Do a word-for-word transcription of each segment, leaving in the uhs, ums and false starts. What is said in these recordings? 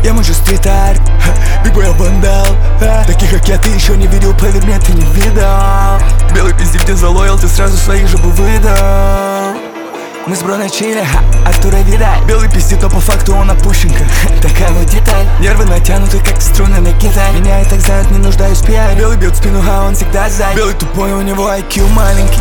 Я мужу стрит-арт, бигбой я вандал. Таких как я ты еще не видел, поверь мне, ты не видал. Белый пиздик, где залоял, ты сразу своих же бы выдал. Мы с бро на чиле, Артура видать. Белый пиздит, но по факту он опущенка. Такая вот деталь. Нервы натянуты, как струны на гитаре. Меня и так знают, не нуждаюсь в пиаре. Белый бьет спину, а он всегда сзади. Белый тупой, у него ай кью маленький.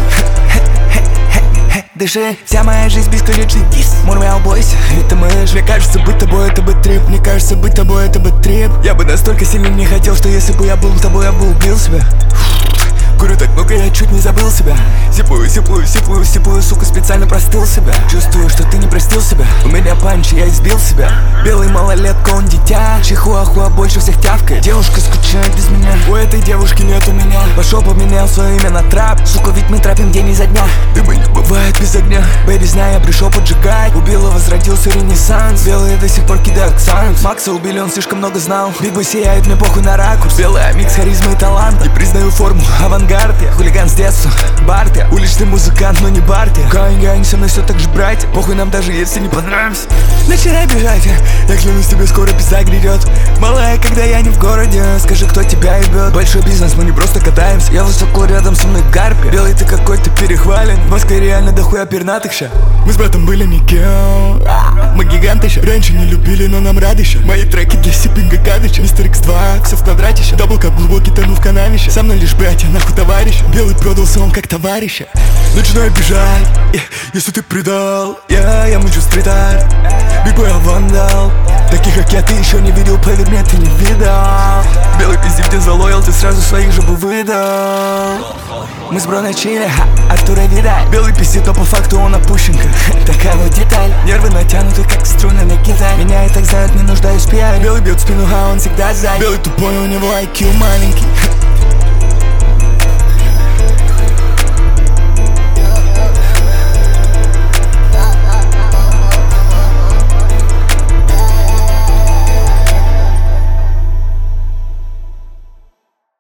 Дыши, вся моя жизнь бесконечный дис. Мурмяу, бойся, это мы же. Мне кажется, быть тобой это бы трип. Мне кажется, быть тобой это бы трип. Я бы настолько сильно не хотел, что если бы я был тобой, я бы убил себя. Курю так много, я чуть не забыл себя. Сипую, сипую, сипую, сипую, сука, специально простыл себя. Чувствую, что ты не простил себя. У меня панч, я избил себя. Белый малолетка, он дитя. Чихуахуа больше всех тявкает. Девушка скучает без меня. У этой девушки нет у меня. Пошел поменял свое имя на трап. Сука, ведь мы трапим день изо дня. Дыма не бывает без огня. Бэйби, знаю, я пришел поджигать. Убил и возродился ренессанс. Белые до сих пор кидают ксанс. Макса убили, он слишком много знал. Бигбой сияет, мне похуй на ракурс. Белая микс харизмы и таланта. Не признаю форму, авангард. Я хулиган с детства, Барт я. Уличный музыкант, но не Барт я. Гань-гань, со мной все так же, братья. Похуй нам даже, если не понравимся. Начинай бежать, я клянусь, тебе скоро пизда грядет. Малая, когда я не в городе, скажи, кто тебя ебет. Большой бизнес, мы не просто катаемся. Я высоко, рядом со мной гарпи. Белый ты какой-то перехвален. В Москве реально дохуя пернатых ща. Мы с братом были никем. Мы гиганты ща. Раньше не любили, но нам рады ща. Мои треки для сиппинга кадыча. Мистер икс два, все в квадрате ща. Даблкап глубокий, тону в канавище. Со мной лишь братья, нахуй товарищ. Белый продался он как товарища. Начинаю бежать, yeah, если ты предал. Yeah, я мучу стрит-арт, бигбой я вандал. Таких как я ты еще не видел, поверь мне, ты не видал. Белый пиздик, где залоял, ты сразу своих же бы выдал. Мы с бро на чиле, Артура видать. Белый пиздит, но по факту он опущенка. Такая вот деталь. Нервы натянуты, как струны на гитаре. Меня и так знают, не нуждаюсь в пиаре. Белый бьет спину, а он всегда сзади. Белый тупой, у него ай кью маленький.